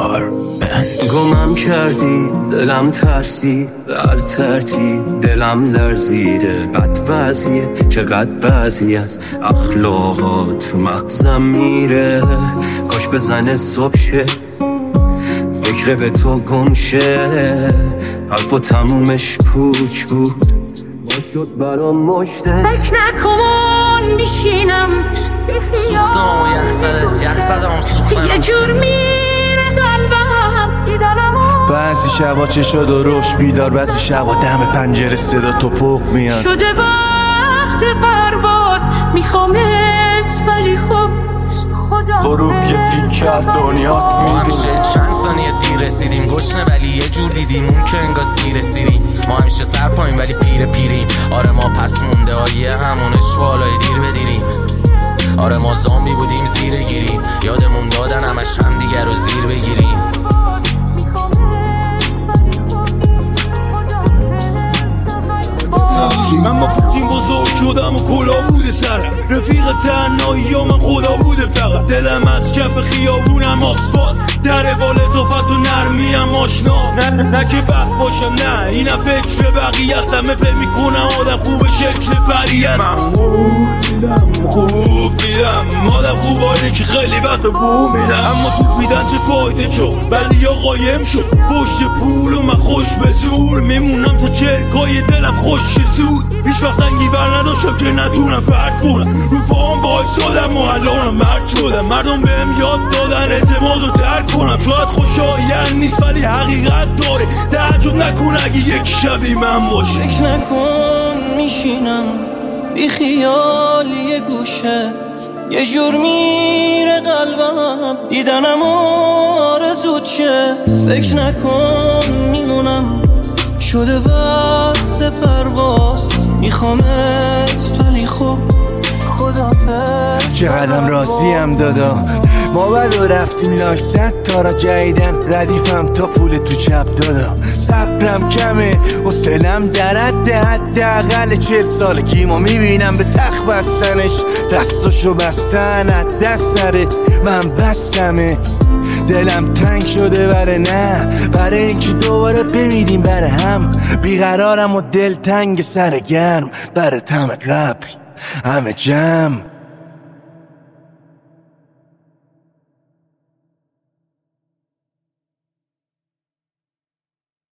گمم کردی دلم ترسی هر ترتیب دلم لرزیده بد وضعیه چقدر بعضی از اخلاقات تو مغزم میره کاش بزنه صبح شه فکر به تو گم شه حرف و تمومش پوچ بود با شد برام مشته فکر نکن میشینم سوختم و یخ زدم سوختم یه جور میره قلبم دیدنمو بعضی شبا چشاد و روش بیدار بعضی شبا دم پنجره صدا تو پخ میاد شده وقت پرواز میخوامت ولی خب خدا غروب یه تیکه از دنیاست ما همیشه چند ثانیه دیر رسیدیم گشنه ولی یه جور دیدیم اون که انگار سیر سیریم ما همیشه سر پایین ولی پیریم آره ما پس مونده آیه همونه شوالای دیر بدیریم آره ما زامبی بودیم زیر گیری یادمون دادن همش هم دیگر رو زیر بگیریم من با پوتین بزرگ شدم و کلا بوده سرم رفیق تنهایی یا من خدا بوده فقط دلم از کف خیابونم آسفالت در والتافت و نرمیم آشنا نه که بد باشم نه اینم فکر بقیه است همه فکر میکنم آدم خوب شکل پریت من خوب میدم آدم خوب آده که خیلی وقت بو میدم اما توپ میدن چه فایده شد ولی یا قایم شد پشت پول و من خوش به زور میمونم تا چرکای دلم خوش زود هیچ وقت سنگی بر نداشتم که نتونم پرد کنم رو پاهم باعث شدم و الانم مرد شدم مردم بهم یاد دادن اعتماد رو درک کنم شاید خوشایند نیست ولی حقیقت داره تعجب نکن اگه یک شبی من باشه فکر نکن میشینم بی خیال یه گوشه یه جور میره قلبم دیدنم آرزوت شه فکر نکن میمونم شده وقت پرواز میخوامت ولی خب خدا چقدرم راضیم دادا ما بعد رفتیم لاش 100 تا را جدیدن ردیفم تا پول تو چپ دادا صبرم کمه و سلم درده حداقل 40 سالگی ما میبینم به تخت بستنش دستاشو بستن از دست نره من بستمه دلم تنگ شده بره نه برای اینکه دوباره بمیریم بره هم بیقرارم و دل تنگ سر گرم بره تم قبل همه جمع